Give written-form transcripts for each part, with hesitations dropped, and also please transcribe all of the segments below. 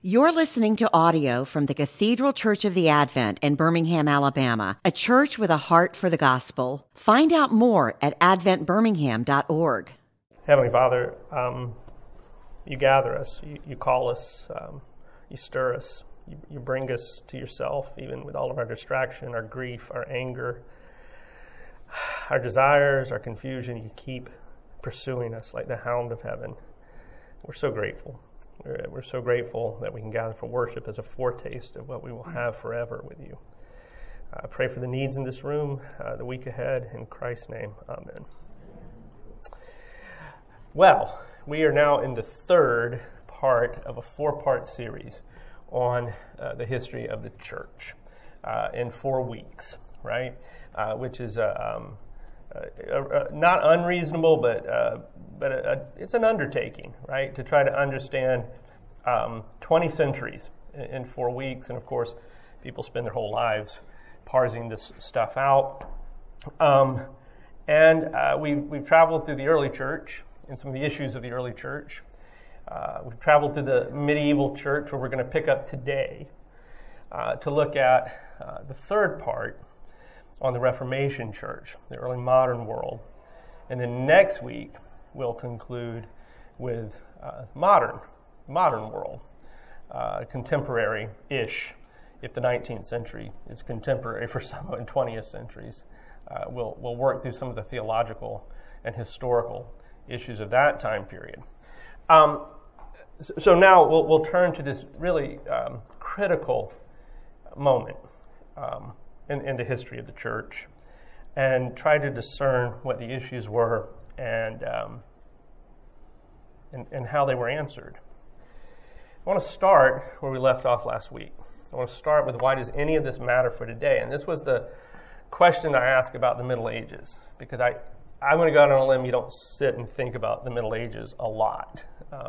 You're listening to audio from the Cathedral Church of the Advent in Birmingham, Alabama, a church with a heart for the gospel. Find out more at adventbirmingham.org. Heavenly Father, you gather us, you call us, you stir us, you bring us to yourself, even with all of our distraction, our grief, our anger, our desires, our confusion. You keep pursuing us like the hound of heaven. We're so grateful. We're so grateful that we can gather for worship as a foretaste of what we will have forever with you. I pray for the needs in this room, the week ahead. In Christ's name, amen. Well, we are now in the third part of a four-part series on the history of the church in 4 weeks, right? Which is not unreasonable, but it's an undertaking, right, to try to understand 20 centuries in 4 weeks. And of course, people spend their whole lives parsing this stuff out. We've traveled through the early church and some of the issues of the early church. We've traveled through the medieval church, where we're going to pick up today to look at the third part on the Reformation church, the early modern world. And then next week, we'll conclude with modern world, contemporary-ish. If the 19th century is contemporary for some in 20th centuries, we'll work through some of the theological and historical issues of that time period. So now we'll turn to this really critical moment in the history of the church, and try to discern what the issues were and how they were answered. I want to start where we left off last week. I want to start with, why does any of this matter for today? And this was the question I asked about the Middle Ages, because I'm going to go out on a limb. You don't sit and think about the Middle Ages a lot,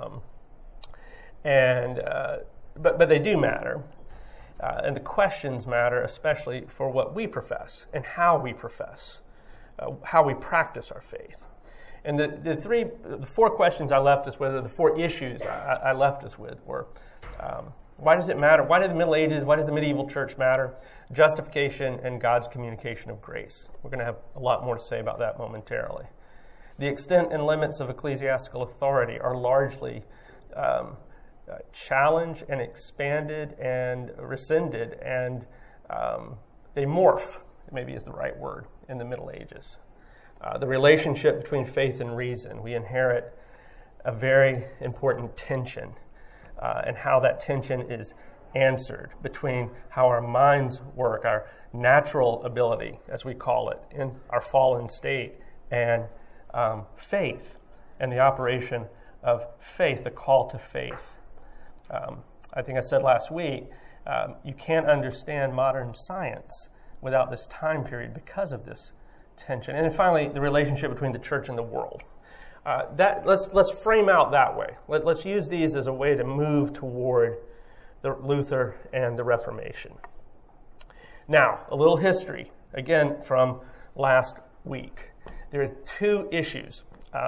but they do matter. And the questions matter, especially for what we profess and how we profess, how we practice our faith. And the four questions I left us with, or the four issues I left us with, were why does it matter? Why did the Middle Ages, why does the medieval church matter? Justification and God's communication of grace. We're going to have a lot more to say about that momentarily. The extent and limits of ecclesiastical authority are largely challenged and expanded and rescinded, and they morph, maybe is the right word, in the Middle Ages. The relationship between faith and reason. We inherit a very important tension, and how that tension is answered between how our minds work, our natural ability, as we call it, in our fallen state, and faith, and the operation of faith, the call to faith. I think I said last week, you can't understand modern science without this time period because of this tension. And then finally, the relationship between the church and the world. Let's frame out that way. Let's use these as a way to move toward the Luther and the Reformation. Now, a little history, again, from last week. There are two issues,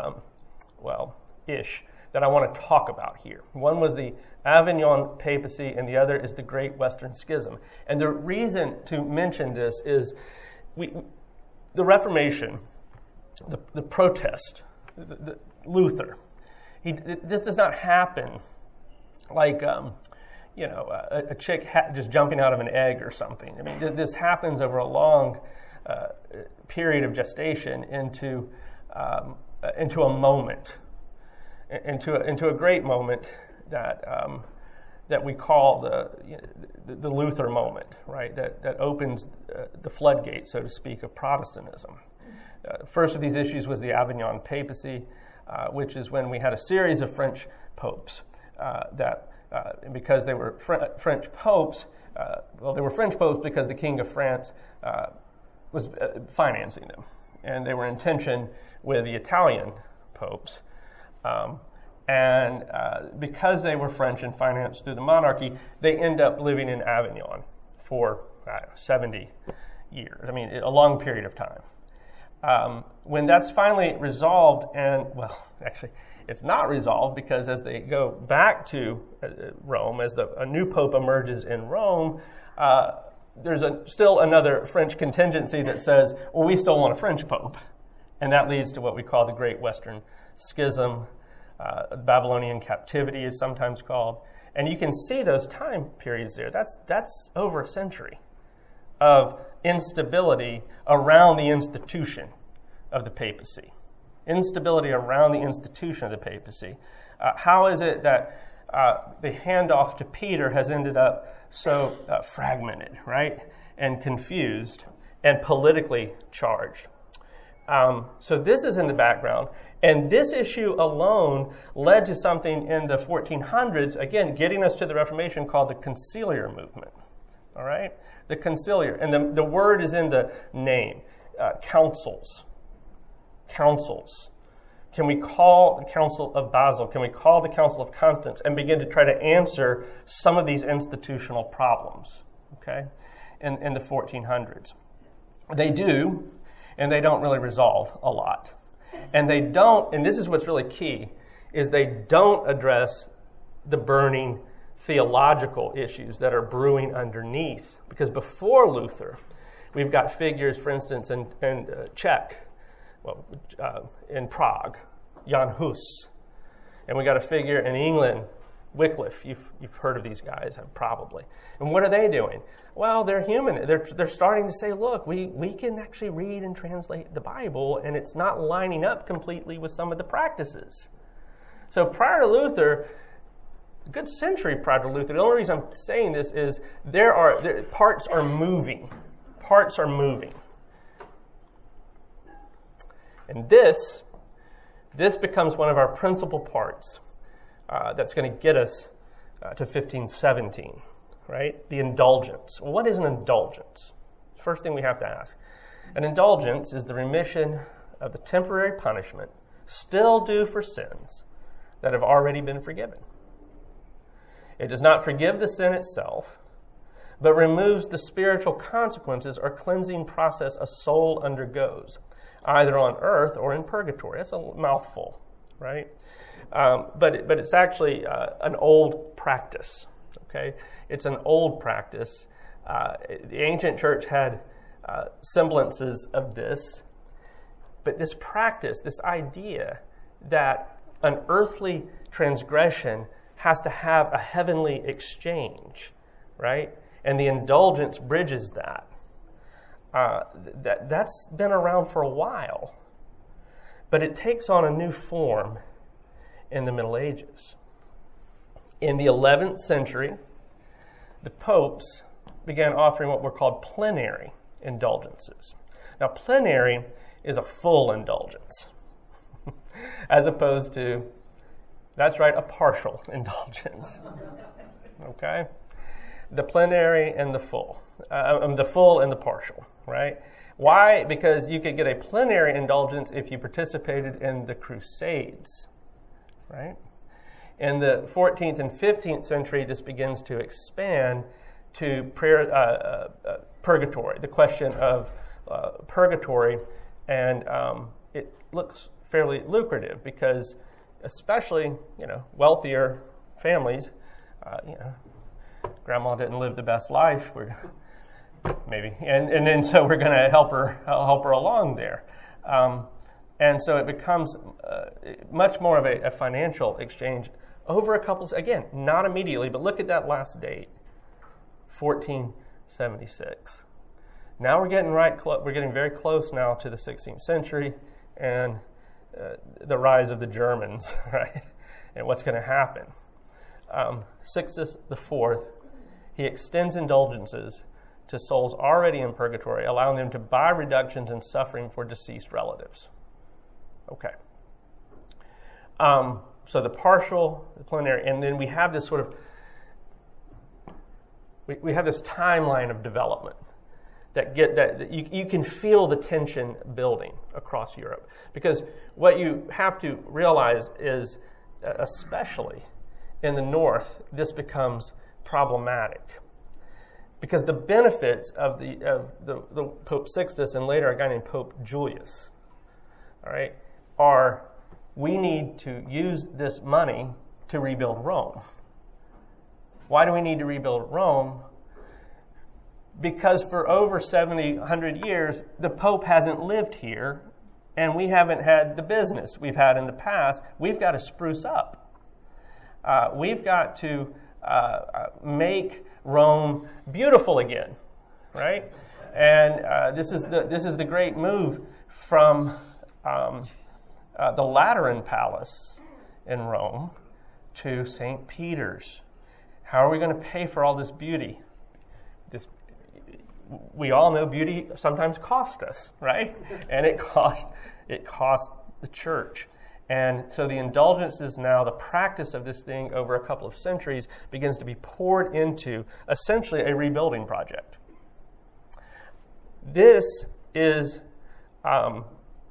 that I want to talk about here. One was the Avignon papacy, and the other is the Great Western Schism. And the reason to mention this is the Reformation, the protest, the Luther. This does not happen like a chick just jumping out of an egg or something. I mean, this happens over a long period of gestation into a moment. Into a great moment that we call the Luther moment, right? That opens the floodgate, so to speak, of Protestantism. First of these issues was the Avignon papacy, which is when we had a series of French popes because they were French popes. They were French popes because the King of France was financing them, and they were in tension with the Italian popes. Because they were French and financed through the monarchy, they end up living in Avignon for 70 years. I mean, a long period of time. when that's finally resolved, and, well, actually, it's not resolved because as they go back to Rome, as a new pope emerges in Rome, there's still another French contingency that says, well, we still want a French pope. And that leads to what we call the Great Western Schism. Babylonian captivity is sometimes called. And you can see those time periods there. That's over a century of instability around the institution of the papacy. Instability around the institution of the papacy. How is it that the handoff to Peter has ended up so fragmented, right, and confused and politically charged? So this is in the background. And this issue alone led to something in the 1400s, again, getting us to the Reformation, called the conciliar movement. All right? The conciliar. And the word is in the name. Councils. Councils. Can we call the Council of Basel? Can we call the Council of Constance and begin to try to answer some of these institutional problems? Okay? In the 1400s. They do, and they don't really resolve a lot. And they don't, and this is what's really key, is they don't address the burning theological issues that are brewing underneath. Because before Luther, we've got figures, for instance, in Prague, Jan Hus. And we got a figure in England, Wycliffe. You've heard of these guys, probably. And what are they doing? Well, they're human. They're starting to say, look, we can actually read and translate the Bible, and it's not lining up completely with some of the practices. So prior to Luther, a good century prior to Luther, the only reason I'm saying this is parts are moving. Parts are moving. And this becomes one of our principal parts that's going to get us to 1517, right? The indulgence. Well, what is an indulgence? First thing we have to ask. An indulgence is the remission of the temporary punishment still due for sins that have already been forgiven. It does not forgive the sin itself, but removes the spiritual consequences or cleansing process a soul undergoes, either on earth or in purgatory. That's a mouthful, right? But it's actually an old practice, okay? It's an old practice. The ancient church had semblances of this, but this practice, this idea that an earthly transgression has to have a heavenly exchange, right? And the indulgence bridges that. That's been around for a while, but it takes on a new form in the Middle Ages. In the 11th century, the popes began offering what were called plenary indulgences. Now, plenary is a full indulgence, as opposed to, that's right, a partial indulgence. Okay? The plenary and the full. The full and the partial, right? Why? Because you could get a plenary indulgence if you participated in the Crusades, right? In the 14th and 15th century, this begins to expand to purgatory, the question of purgatory, and it looks fairly lucrative because, especially wealthier families, grandma didn't live the best life, maybe, and then so we're going to help her along there. And so it becomes much more of a financial exchange over a couple, again, not immediately, but look at that last date, 1476. Now we're getting we're getting very close now to the 16th century and the rise of the Germans, right? And what's going to happen. Sixtus IV, he extends indulgences to souls already in purgatory, allowing them to buy reductions in suffering for deceased relatives. Okay. So the partial, the plenary, and then we have this sort of, we have this timeline of development that you can feel the tension building across Europe. Because what you have to realize is, especially in the north, this becomes problematic. Because the benefits of the Pope Sixtus and later a guy named Pope Julius, all right, are we need to use this money to rebuild Rome. Why do we need to rebuild Rome? Because for over 100 years, the Pope hasn't lived here, and we haven't had the business we've had in the past. We've got to spruce up. We've got to make Rome beautiful again, right? And this is the great move from the Lateran Palace in Rome to St. Peter's. How are we going to pay for all this beauty? We all know beauty sometimes costs us, right? And it cost the church. And so the indulgences now, the practice of this thing over a couple of centuries begins to be poured into essentially a rebuilding project. This is our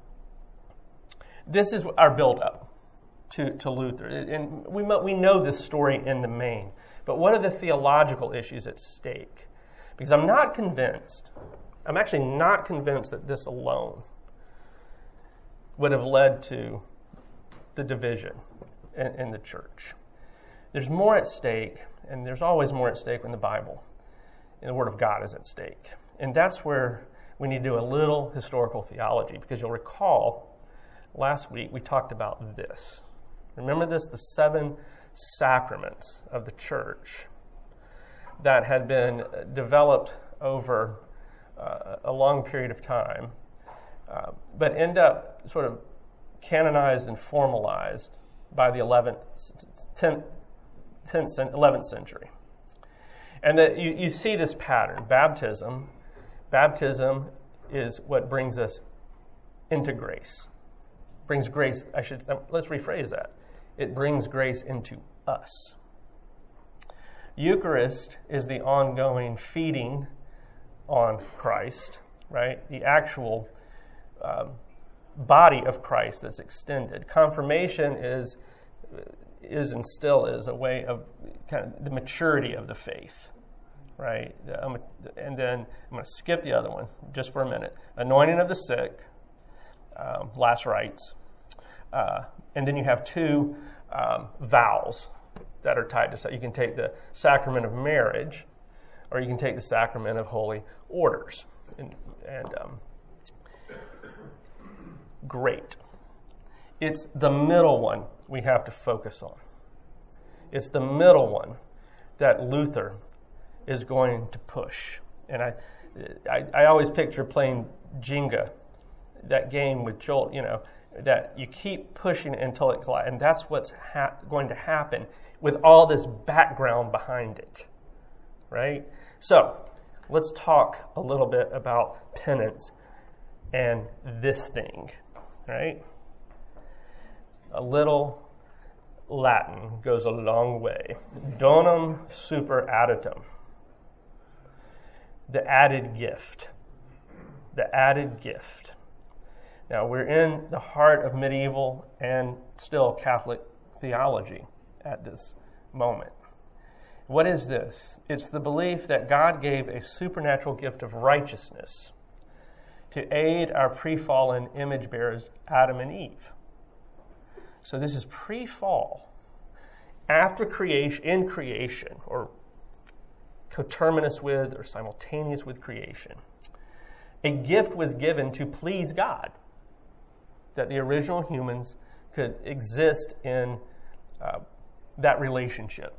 build-up to Luther. And we know this story in the main. But what are the theological issues at stake? Because I'm actually not convinced that this alone would have led to the division in the church. There's more at stake, and there's always more at stake when the Bible and the Word of God is at stake. And that's where we need to do a little historical theology, because you'll recall last week we talked about this. Remember this, the 7 sacraments of the church that had been developed over a long period of time, but end up sort of canonized and formalized by the 11th century. And that you see this pattern. Baptism is what brings us into grace. Brings grace, let's rephrase that. It brings grace into us. Eucharist is the ongoing feeding on Christ, right? The actual body of Christ that's extended. Confirmation is and still is a way of kind of the maturity of the faith, right? And then I'm going to skip the other one just for a minute. Anointing of the sick, last rites, and then you have 2 vows that are tied to. So you can take the sacrament of marriage, or you can take the sacrament of holy orders. And great. It's the middle one we have to focus on. It's the middle one that Luther is going to push. And I always picture playing Jenga, that game with Joel, that you keep pushing it until it collides. And that's what's going to happen with all this background behind it, right? So let's talk a little bit about penance and this thing, right? A little Latin goes a long way. Donum super additum. The added gift. The added gift. Now, we're in the heart of medieval and still Catholic theology at this moment. What is this? It's the belief that God gave a supernatural gift of righteousness to aid our pre-fallen image bearers, Adam and Eve. So this is pre-fall. After creation, in creation, or coterminous with or simultaneous with creation, a gift was given to please God, that the original humans could exist in that relationship.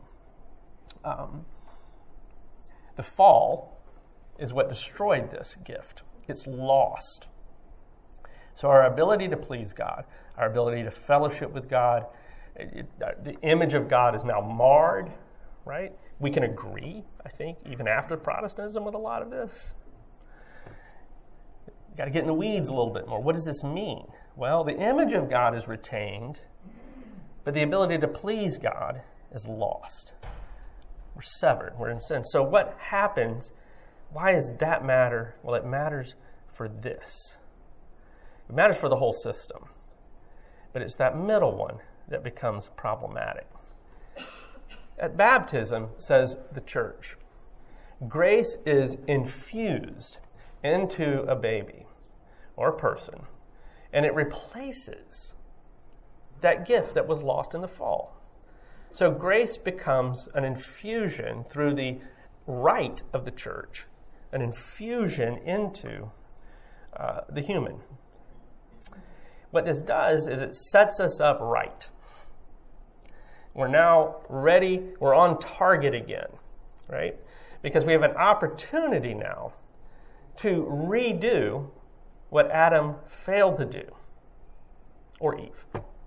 The fall is what destroyed this gift. It's lost. So our ability to please God, our ability to fellowship with God, the image of God is now marred, right? We can agree, I think, even after Protestantism with a lot of this. You've got to get in the weeds a little bit more. What does this mean? Well, the image of God is retained, but the ability to please God is lost. We're severed. We're in sin. So what happens? Why does that matter? Well, it matters for this. It matters for the whole system. But it's that middle one that becomes problematic. At baptism, says the church, Grace is infused into a baby or a person, and it replaces that gift that was lost in the fall. So grace becomes an infusion through the rite of the church, an infusion into the human. What this does is it sets us up right. We're now ready, we're on target again, right? Because we have an opportunity now to redo what Adam failed to do, or Eve.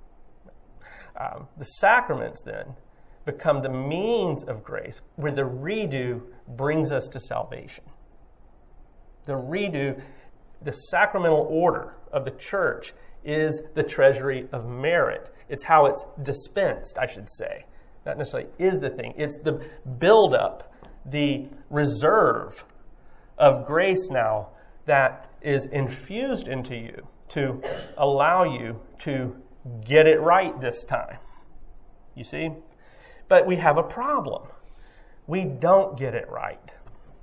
The sacraments then become the means of grace where the redo brings us to salvation. The redo, the sacramental order of the church, is the treasury of merit. It's how it's dispensed, I should say. Not necessarily is the thing. It's the buildup, the reserve of grace now that is infused into you to allow you to get it right this time. You see? But we have a problem. We don't get it right.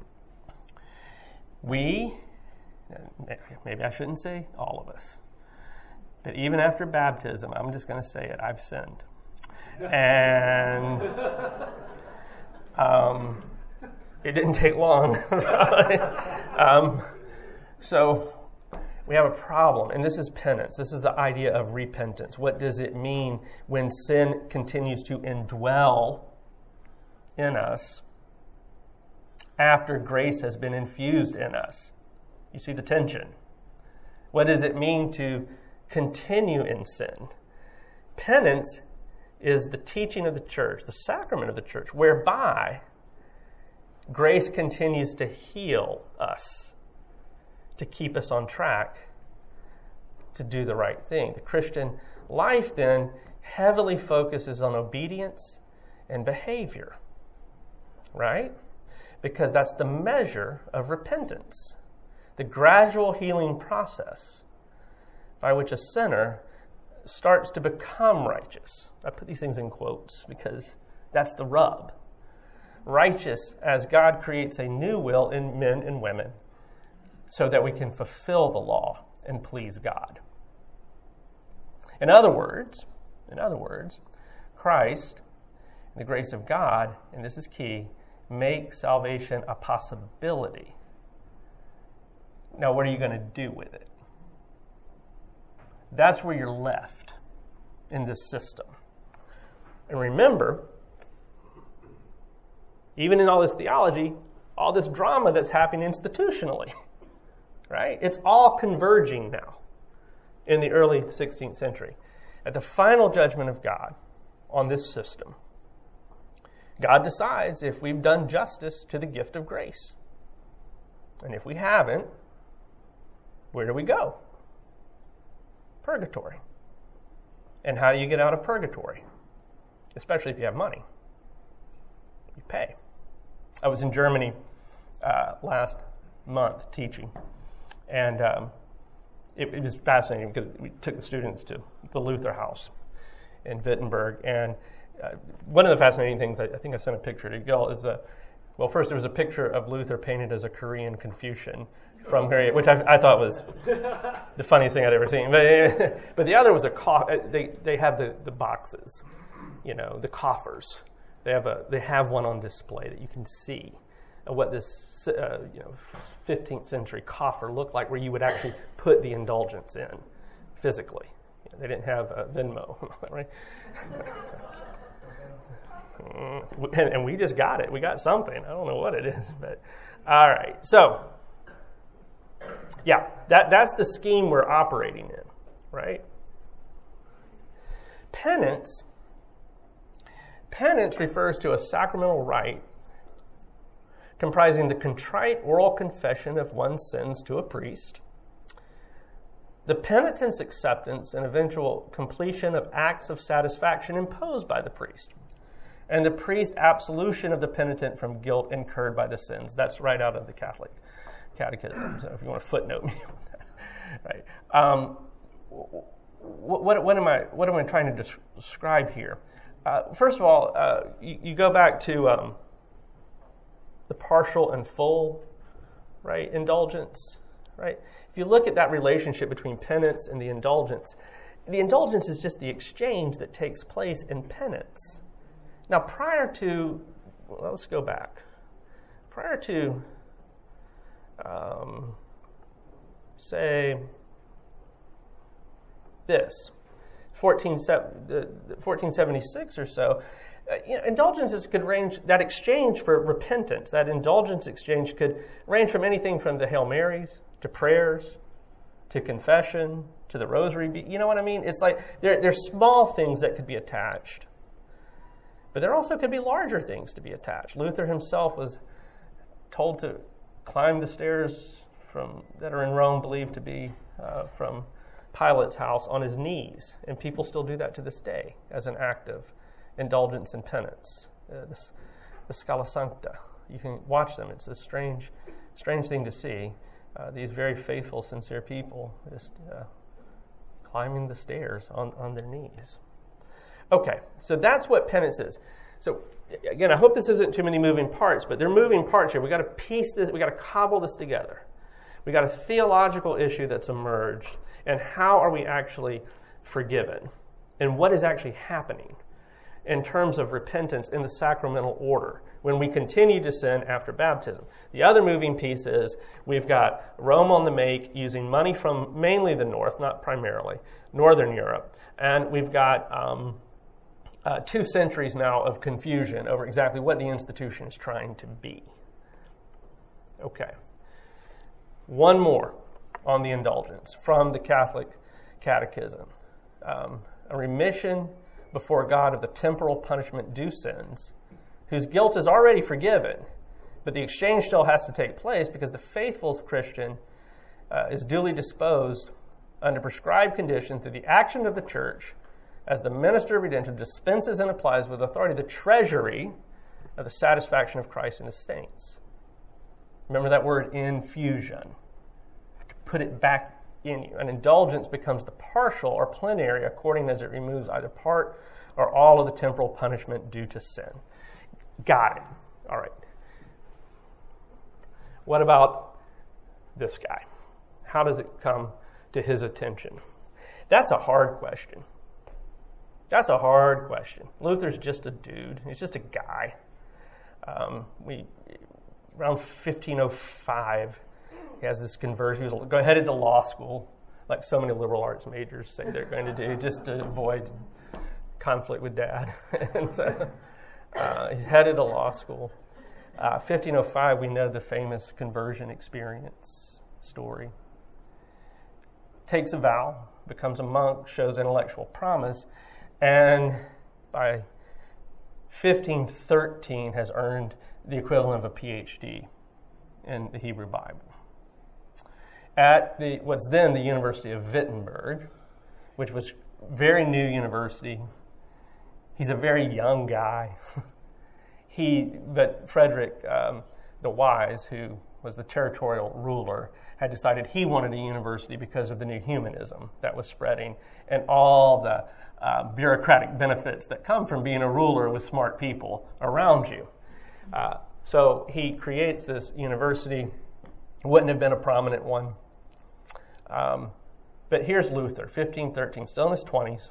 Maybe I shouldn't say all of us, but even after baptism, I'm just going to say it, I've sinned. And it didn't take long. So we have a problem, and this is penance. This is the idea of repentance. What does it mean when sin continues to indwell in us after grace has been infused in us? You see the tension. What does it mean to continue in sin? Penance is the teaching of the church, the sacrament of the church, whereby grace continues to heal us, to keep us on track to do the right thing. The Christian life then heavily focuses on obedience and behavior, right? Because that's the measure of repentance, the gradual healing process by which a sinner starts to become righteous. I put these things in quotes because that's the rub. Righteous as God creates a new will in men and women so that we can fulfill the law and please God. In other words, Christ, the grace of God, and this is key, make salvation a possibility. Now, what are you going to do with it? That's where you're left in this system. And remember, even in all this theology, all this drama that's happening institutionally, right? It's all converging now in the early 16th century. At the final judgment of God on this system, God decides if we've done justice to the gift of grace. And if we haven't, where do we go? Purgatory. And how do you get out of purgatory? Especially if you have money. You pay. I was in Germany last month teaching, and it was fascinating because we took the students to the Luther House in Wittenberg, and one of the fascinating things, I think I sent a picture to Gil, is first there was a picture of Luther painted as a Korean Confucian from Korea, which I thought was the funniest thing I'd ever seen. But the other was they have the boxes, the coffers. They have one on display that you can see what this 15th century coffer looked like, where you would actually put the indulgence in physically. They didn't have Venmo, right? And we just got it. We got something. I don't know what it is, but all right. So, yeah, that's the scheme we're operating in, right? Penance refers to a sacramental rite comprising the contrite oral confession of one's sins to a priest, the penitent's acceptance and eventual completion of acts of satisfaction imposed by the priest, and the priest's absolution of the penitent from guilt incurred by the sins. That's right out of the Catholic Catechism, so if you want to footnote me on that. Right. What am I trying to describe here? First of all, you go back to the partial and full, right, indulgence, right? If you look at that relationship between penance and the indulgence is just the exchange that takes place in penance. Now, let's go back. Prior to, say, this, 1476 or so, indulgences could range, that exchange for repentance, that indulgence exchange could range from anything from the Hail Marys to prayers to confession to the rosary. You know what I mean? It's like there's small things that could be attached, but there also could be larger things to be attached. Luther himself was told to climb the stairs that are in Rome believed to be from Pilate's house on his knees, and people still do that to this day as an act of indulgence and penance. The Scala Sancta. You can watch them. It's a strange thing to see. These very faithful, sincere people just climbing the stairs on their knees. Okay, so that's what penance is. So again, I hope this isn't too many moving parts, but they're moving parts here. We've got to piece this, we've got to cobble this together. We've got a theological issue that's emerged, and how are we actually forgiven? And what is actually happening in terms of repentance in the sacramental order when we continue to sin after baptism? The other moving piece is we've got Rome on the make, using money from mainly the north, not primarily, Northern Europe. And we've got 2 centuries now of confusion over exactly what the institution is trying to be. Okay. One more on the indulgence from the Catholic Catechism. A remission before God of the temporal punishment due sins, whose guilt is already forgiven, but the exchange still has to take place because the faithful Christian is duly disposed under prescribed conditions through the action of the church as the minister of redemption dispenses and applies with authority the treasury of the satisfaction of Christ and his saints. Remember that word, infusion. To put it back in you. An indulgence becomes the partial or plenary according as it removes either part or all of the temporal punishment due to sin. Got it. All right. What about this guy? How does it come to his attention? That's a hard question. That's a hard question. Luther's just a dude. He's just a guy. Around 1505, he has this conversion. He was headed to law school, like so many liberal arts majors say they're going to do, just to avoid conflict with dad. And so he's headed to law school. 1505, we know the famous conversion experience story. Takes a vow, becomes a monk, shows intellectual promise, and by 1513 has earned the equivalent of a PhD in the Hebrew Bible. At what's then the University of Wittenberg, which was a very new university. He's a very young guy. But Frederick the Wise, who was the territorial ruler, had decided he wanted a university because of the new humanism that was spreading and all the bureaucratic benefits that come from being a ruler with smart people around you. So he creates this university. Wouldn't have been a prominent one. But here's Luther, 1513, still in his 20s.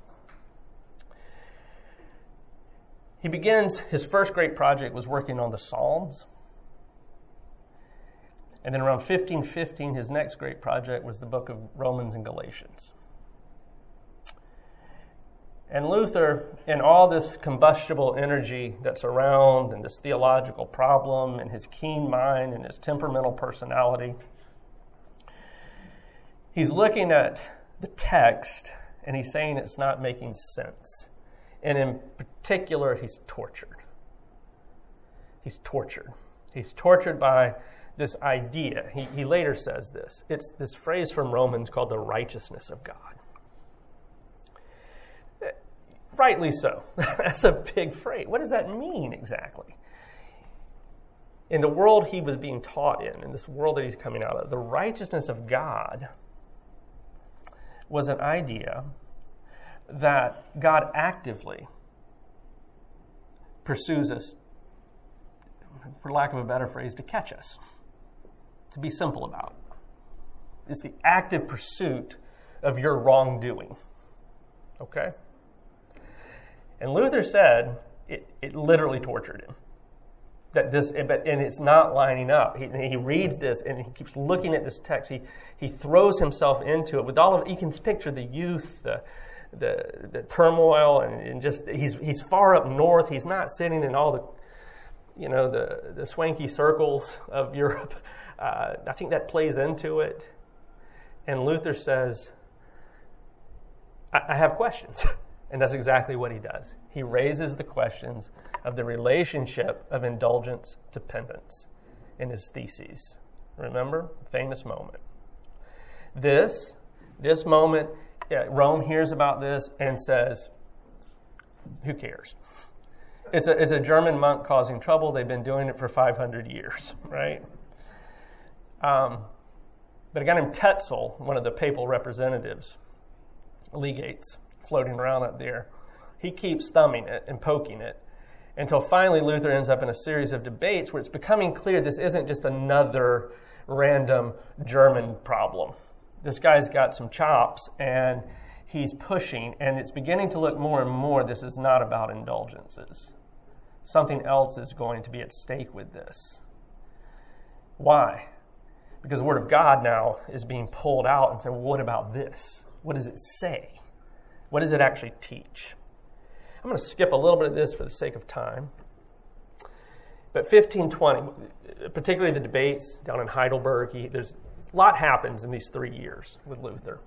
He begins, his first great project was working on the Psalms. And then around 1515, his next great project was the book of Romans and Galatians. And Luther, in all this combustible energy that's around and this theological problem and his keen mind and his temperamental personality, he's looking at the text and he's saying it's not making sense. And in particular, he's tortured. He's tortured. He's tortured by this idea. He later says this. It's this phrase from Romans called the righteousness of God. Rightly so. That's a big phrase. What does that mean exactly? In the world he was being taught in this world that he's coming out of, the righteousness of God was an idea that God actively pursues us. for lack of a better phrase, to catch us, to be simple about. It's the active pursuit of your wrongdoing. Okay? And Luther said it literally tortured him. And it's not lining up. He reads this and he keeps looking at this text. He throws himself into it with all of. You can picture the youth, the turmoil, and just he's far up north. He's not sitting in all the swanky circles of Europe. I think that plays into it. And Luther says, I have questions. And that's exactly what he does. He raises the questions of the relationship of indulgence to penance in his theses. Remember? Famous moment. This moment, Rome hears about this and says, who cares? It's a German monk causing trouble. They've been doing it for 500 years, right? But a guy named Tetzel, one of the papal representatives, legates, floating around up there, he keeps thumbing it and poking it until finally Luther ends up in a series of debates where it's becoming clear this isn't just another random German problem. This guy's got some chops and he's pushing, and it's beginning to look more and more this is not about indulgences. Something else is going to be at stake with this. Why? Because the Word of God now is being pulled out and saying, well, what about this? What does it say? What does it actually teach? I'm going to skip a little bit of this for the sake of time. But 1520, particularly the debates down in Heidelberg, there's a lot happens in these 3 years with Luther.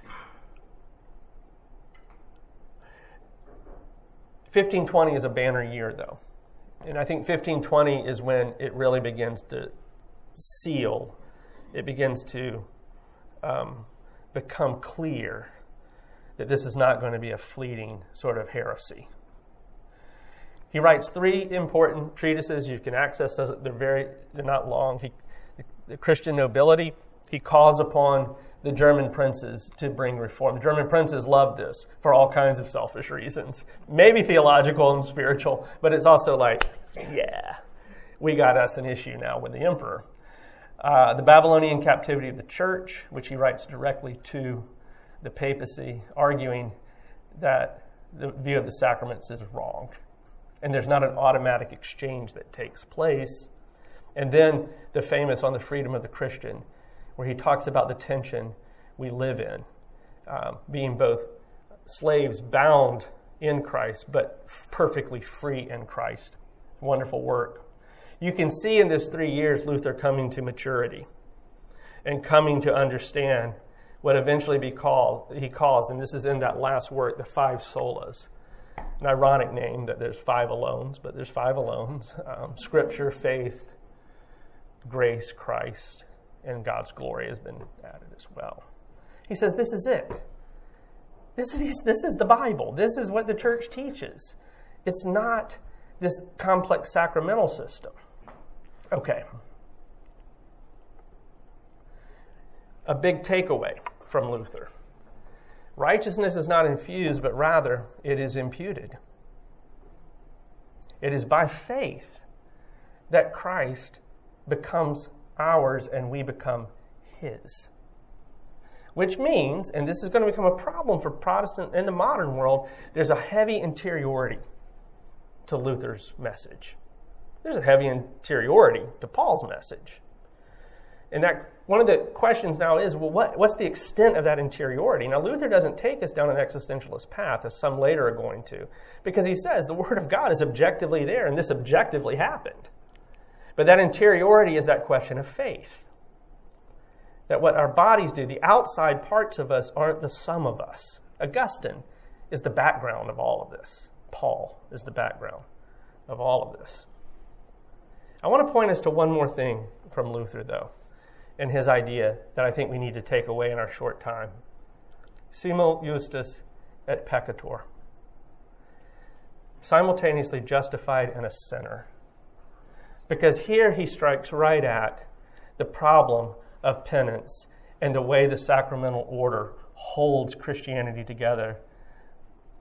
1520 is a banner year, though. And I think 1520 is when it really begins to seal. It begins to become clear that this is not going to be a fleeting sort of heresy. He writes 3 important treatises. You can access those. They're not long. The Christian nobility, he calls upon the German princes to bring reform. The German princes love this for all kinds of selfish reasons, maybe theological and spiritual, but it's also like, yeah, we got us an issue now with the emperor. The Babylonian captivity of the church, which he writes directly to the papacy, arguing that the view of the sacraments is wrong. And there's not an automatic exchange that takes place. And then the famous On the Freedom of the Christian, where he talks about the tension we live in, being both slaves bound in Christ, but perfectly free in Christ. Wonderful work. You can see in this 3 years Luther coming to maturity and coming to understand what eventually he calls, and this is in that last work, the 5 solas. An ironic name that there's 5 alones, but there's 5 alones. Scripture, faith, grace, Christ, and God's glory has been added as well. He says this is it. This is the Bible. This is what the church teaches. It's not this complex sacramental system. Okay. A big takeaway from Luther. Righteousness is not infused, but rather it is imputed. It is by faith that Christ becomes ours and we become his. Which means, and this is going to become a problem for Protestant in the modern world, there's a heavy interiority to Luther's message. There's a heavy interiority to Paul's message. And that one of the questions now is, well, what's the extent of that interiority? Now, Luther doesn't take us down an existentialist path, as some later are going to, because he says the Word of God is objectively there, and this objectively happened. But that interiority is that question of faith. That what our bodies do, the outside parts of us, aren't the sum of us. Augustine is the background of all of this. Paul is the background of all of this. I want to point us to one more thing from Luther, though, and his idea that I think we need to take away in our short time. Simul justus et peccator. Simultaneously justified and a sinner. Because here he strikes right at the problem of penance and the way the sacramental order holds Christianity together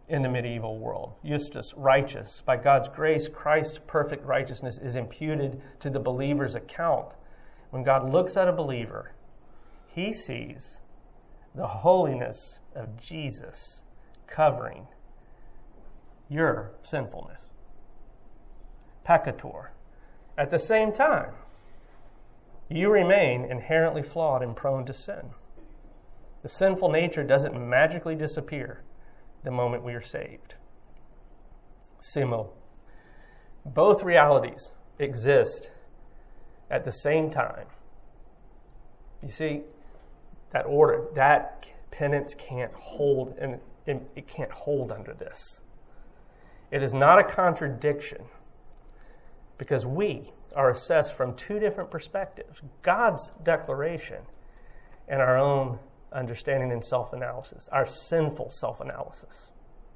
in the medieval world. Justus, righteous. By God's grace, Christ's perfect righteousness is imputed to the believer's account. When God looks at a believer, he sees the holiness of Jesus covering your sinfulness. Peccator. At the same time, you remain inherently flawed and prone to sin. The sinful nature doesn't magically disappear the moment we are saved. Sumo. Both realities exist at the same time. You see, that order, that penance can't hold, and it can't hold under this. It is not a contradiction because we are assessed from two different perspectives, God's declaration and our own understanding and self-analysis, our sinful self-analysis.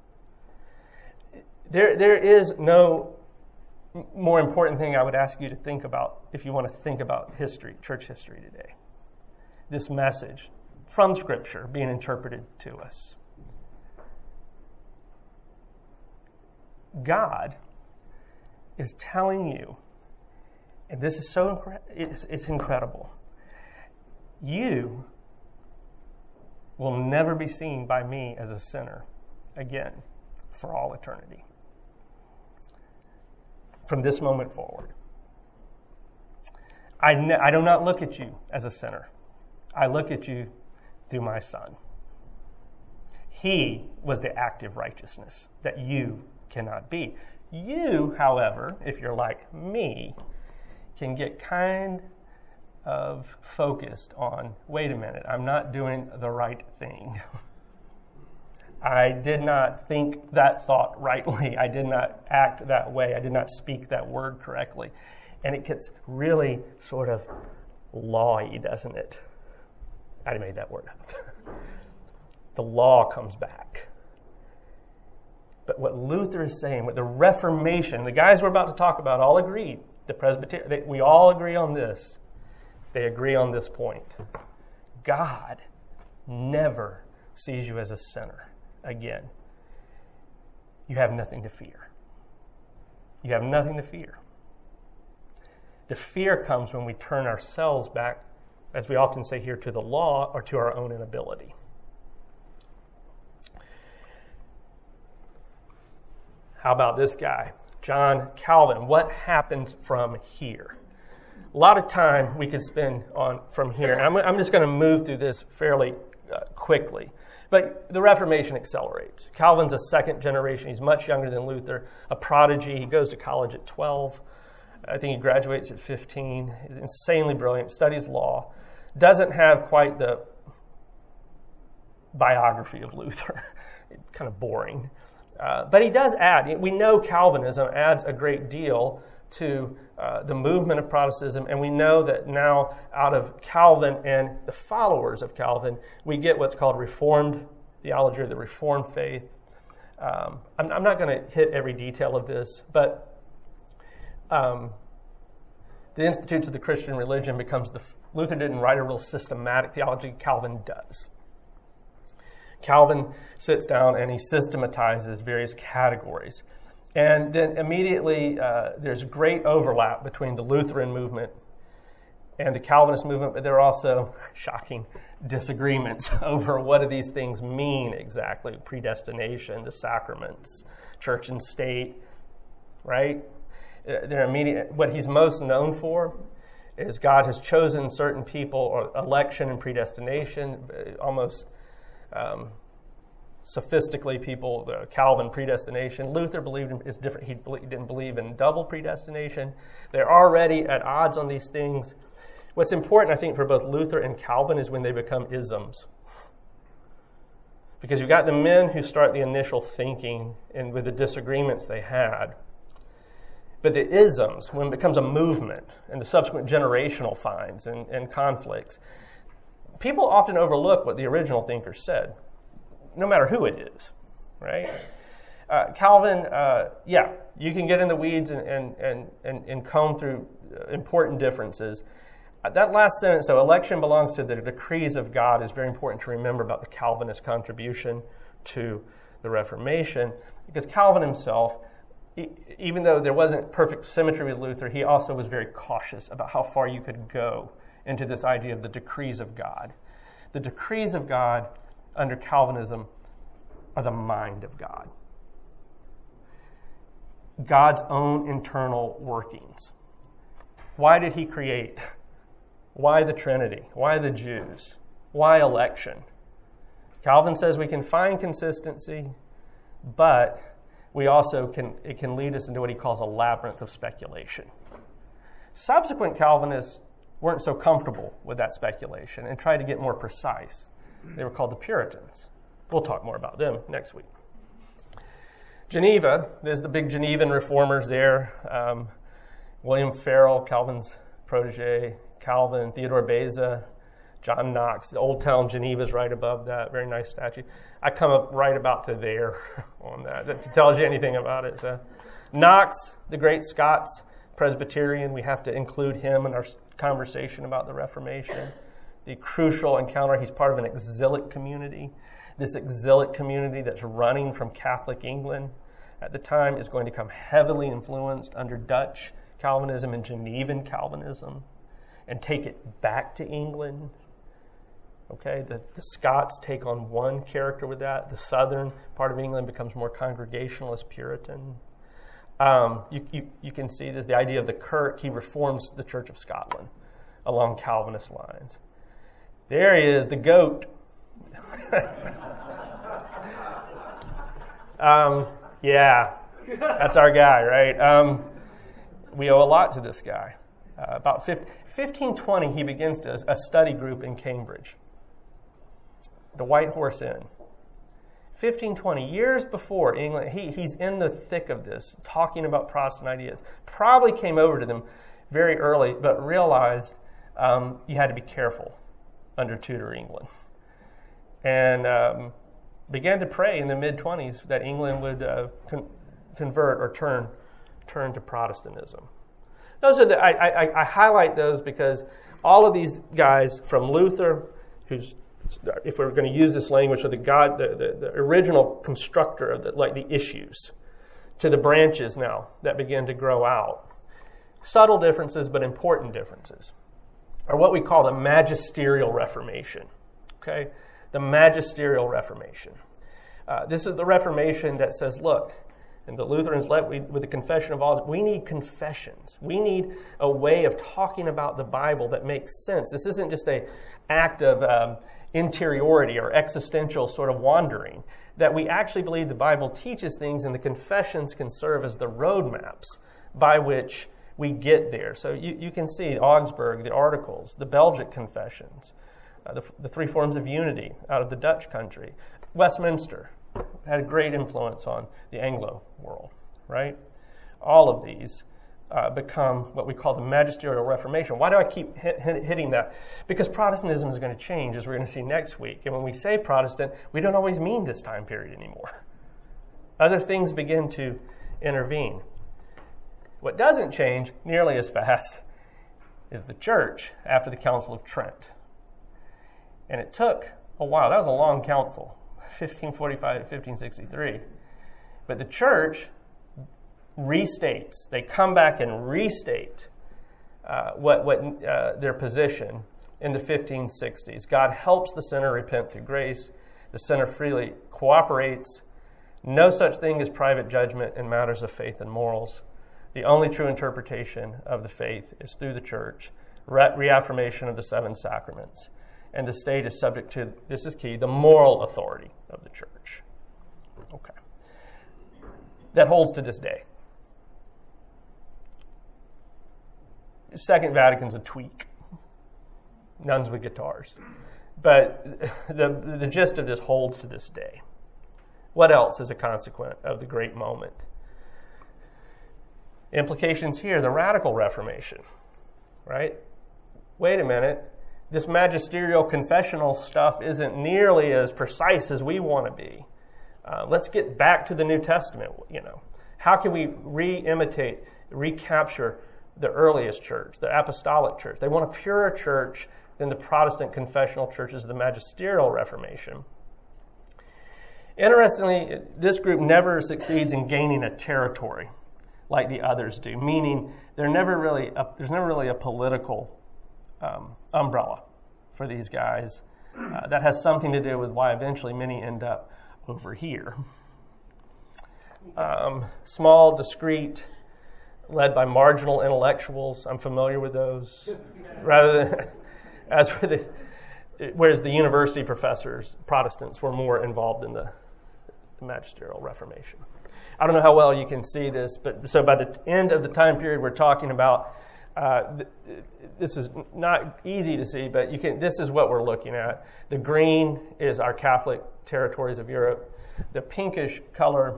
There is no more important thing I would ask you to think about if you want to think about history, church history today. This message from Scripture being interpreted to us. God is telling you, and this is so it's incredible, you will never be seen by me as a sinner again for all eternity. From this moment forward. I do not look at you as a sinner. I look at you through my Son. He was the active righteousness that you cannot be. You, however, if you're like me, can get kind of focused on, wait a minute, I'm not doing the right thing. I did not think that thought rightly. I did not act that way. I did not speak that word correctly. And it gets really sort of law-y, doesn't it? I made that word up. The law comes back. But what Luther is saying, what the Reformation, the guys we're about to talk about all agreed, the Presbyterian, we all agree on this. They agree on this point. God never sees you as a sinner again. You have nothing to fear. You have nothing to fear. The fear comes when we turn ourselves back, as we often say here, to the law or to our own inability. How about this guy, John Calvin? What happens from here? A lot of time we could spend on from here. And I'm just going to move through this fairly quickly. But the Reformation accelerates. Calvin's a second generation. He's much younger than Luther, a prodigy. He goes to college at 12. I think he graduates at 15. He's insanely brilliant, studies law. Doesn't have quite the biography of Luther. Kind of boring. But he does add, we know Calvinism adds a great deal to the movement of Protestantism, and we know that now out of Calvin and the followers of Calvin, we get what's called Reformed theology or the Reformed faith. I'm not going to hit every detail of this, but the Institutes of the Christian Religion becomes Luther didn't write a real systematic theology, Calvin does. Calvin sits down and he systematizes various categories. And then immediately there's great overlap between the Lutheran movement and the Calvinist movement, but there are also shocking disagreements over what do these things mean exactly. Predestination, the sacraments, church and state, right? What he's most known for is God has chosen certain people, or election and predestination, almost sophistically people, Calvin predestination. Luther believed is different. He didn't believe in double predestination. They're already at odds on these things. What's important, I think, for both Luther and Calvin is when they become isms. Because you've got the men who start the initial thinking and with the disagreements they had. But the isms, when it becomes a movement and the subsequent generational finds and conflicts, people often overlook what the original thinker said, no matter who it is, right? Calvin, you can get in the weeds and comb through important differences. That last sentence, so election belongs to the decrees of God, is very important to remember about the Calvinist contribution to the Reformation, because Calvin himself, even though there wasn't perfect symmetry with Luther, he also was very cautious about how far you could go into this idea of the decrees of God. The decrees of God under Calvinism are the mind of God. God's own internal workings. Why did he create? Why the Trinity? Why the Jews? Why election? Calvin says we can find consistency, but we also it can lead us into what he calls a labyrinth of speculation. Subsequent Calvinists weren't so comfortable with that speculation and tried to get more precise. They were called the Puritans. We'll talk more about them next week. Geneva, there's the big Genevan reformers there. William Farel, Calvin's protege, Calvin, Theodore Beza, John Knox. The Old Town Geneva is right above that. Very nice statue. I come up right about to there on that. That tells you anything about it. So, Knox, the great Scots Presbyterian, we have to include him in our conversation about the Reformation. The crucial encounter, he's part of an exilic community. This exilic community that's running from Catholic England at the time is going to come heavily influenced under Dutch Calvinism and Genevan Calvinism and take it back to England. Okay, the Scots take on one character with that. The southern part of England becomes more Congregationalist Puritan. You can see this, the idea of the Kirk. He reforms the Church of Scotland along Calvinist lines. There he is, the goat. Yeah, that's our guy, right? We owe a lot to this guy. About 1520, he begins a study group in Cambridge, the White Horse Inn. 1520, years before England, he's in the thick of this, talking about Protestant ideas. Probably came over to them very early, but realized you had to be careful under Tudor England. And began to pray in the mid-20s that England would convert or turn to Protestantism. Those are I highlight those because all of these guys from Luther, who's, if we're going to use this language, the original constructor of the issues, to the branches now that begin to grow out. Subtle differences, but important differences, are what we call the Magisterial Reformation. Okay, the Magisterial Reformation. This is the Reformation that says, look, and the Lutherans led with the Confession of All, we need confessions. We need a way of talking about the Bible that makes sense. This isn't just an act of interiority or existential sort of wandering, that we actually believe the Bible teaches things and the confessions can serve as the roadmaps by which we get there. So you can see Augsburg, the Articles, the Belgic Confessions, the three forms of unity out of the Dutch country. Westminster had a great influence on the Anglo world, right? All of these become what we call the Magisterial Reformation. Why do I keep hitting that? Because Protestantism is going to change, as we're going to see next week. And when we say Protestant, we don't always mean this time period anymore. Other things begin to intervene. What doesn't change nearly as fast is the church after the Council of Trent. And it took a while. That was a long council, 1545 to 1563. But the church restates. They come back and restate their position in the 1560s. God helps the sinner repent through grace. The sinner freely cooperates. No such thing as private judgment in matters of faith and morals. The only true interpretation of the faith is through the church, reaffirmation of the seven sacraments. And the state is subject to, this is key, the moral authority of the church. Okay. That holds to this day. Second Vatican's a tweak. Nuns with guitars. But the gist of this holds to this day. What else is a consequence of the great moment? Implications here, the Radical Reformation, right? Wait a minute. This magisterial confessional stuff isn't nearly as precise as we want to be. Let's get back to the New Testament. How can we re-imitate, recapture the earliest church, the apostolic church? They want a purer church than the Protestant confessional churches of the Magisterial Reformation. Interestingly, this group never succeeds in gaining a territory like the others do, meaning there's never really a political umbrella for these guys that has something to do with why eventually many end up over here. Small, discreet, led by marginal intellectuals. I'm familiar with those. Whereas the university professors, Protestants, were more involved in the magisterial Reformation. I don't know how well you can see this, but so by the end of the time period we're talking about, this is not easy to see, but this is what we're looking at. The green is our Catholic territories of Europe. The pinkish color,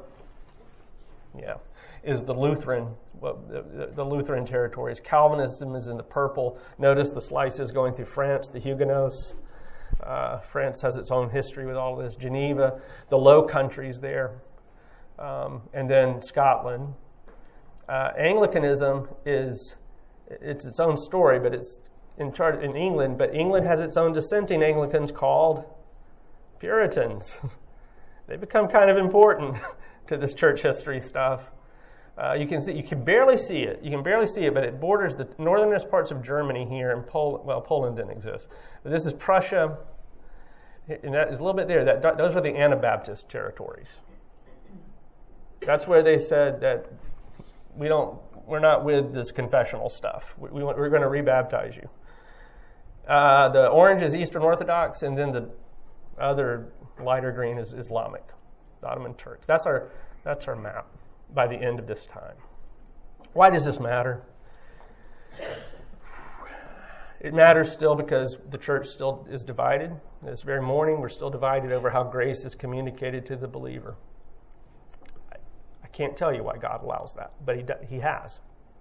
is the Lutheran, the Lutheran territories. Calvinism is in the purple. Notice the slices going through France, the Huguenots. France has its own history with all of this. Geneva, the Low Countries there, and then Scotland. Anglicanism it's its own story, but it's in charge in England. But England has its own dissenting Anglicans called Puritans. They become kind of important to this church history stuff. You can barely see it. You can barely see it, but it borders the northernest parts of Germany here, and Poland didn't exist. But this is Prussia, and that is a little bit there. Those are the Anabaptist territories. That's where they said that we're not with this confessional stuff. We're going to rebaptize you. The orange is Eastern Orthodox, and then the other lighter green is Islamic, the Ottoman Turks. That's our map by the end of this time. Why does this matter? It matters still because the church still is divided. This very morning, we're still divided over how grace is communicated to the believer. I can't tell you why God allows that, but He has.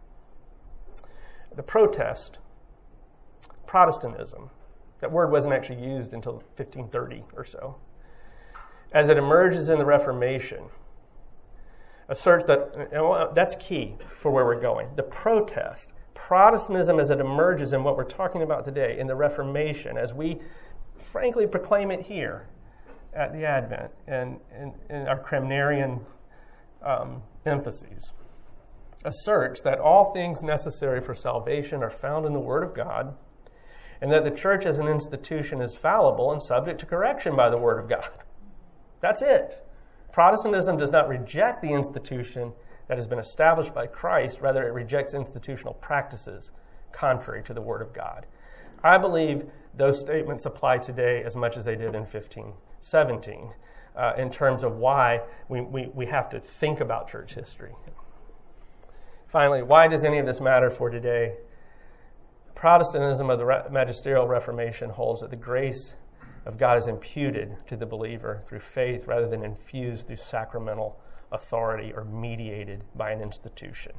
The protest, Protestantism, that word wasn't actually used until 1530 or so. As it emerges in the Reformation, asserts that, that's key for where we're going. The protest, Protestantism as it emerges in what we're talking about today, in the Reformation, as we frankly proclaim it here at the Advent and in our Cranmerian emphases, asserts that all things necessary for salvation are found in the Word of God, and that the church as an institution is fallible and subject to correction by the Word of God. That's it. Protestantism does not reject the institution that has been established by Christ. Rather, it rejects institutional practices contrary to the Word of God. I believe those statements apply today as much as they did in 1517 in terms of why we have to think about church history. Finally, why does any of this matter for today? Protestantism of the Magisterial Reformation holds that the grace of God is imputed to the believer through faith rather than infused through sacramental authority or mediated by an institution.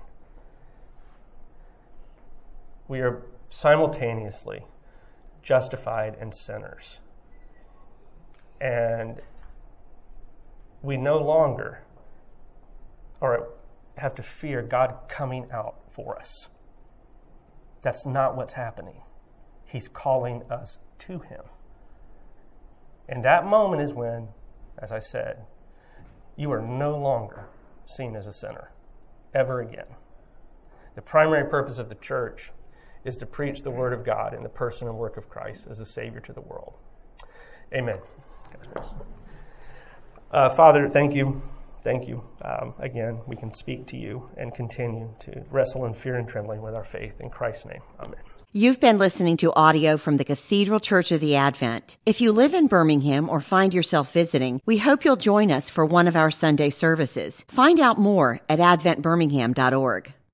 We are simultaneously justified and sinners. And we no longer have to fear God coming out for us. That's not what's happening. He's calling us to Him. And that moment is when, as I said, you are no longer seen as a sinner, ever again. The primary purpose of the church is to preach the Word of God in the person and work of Christ as a Savior to the world. Amen. Father, thank you. Thank you. Again, we can speak to you and continue to wrestle in fear and trembling with our faith. In Christ's name, amen. You've been listening to audio from the Cathedral Church of the Advent. If you live in Birmingham or find yourself visiting, we hope you'll join us for one of our Sunday services. Find out more at adventbirmingham.org.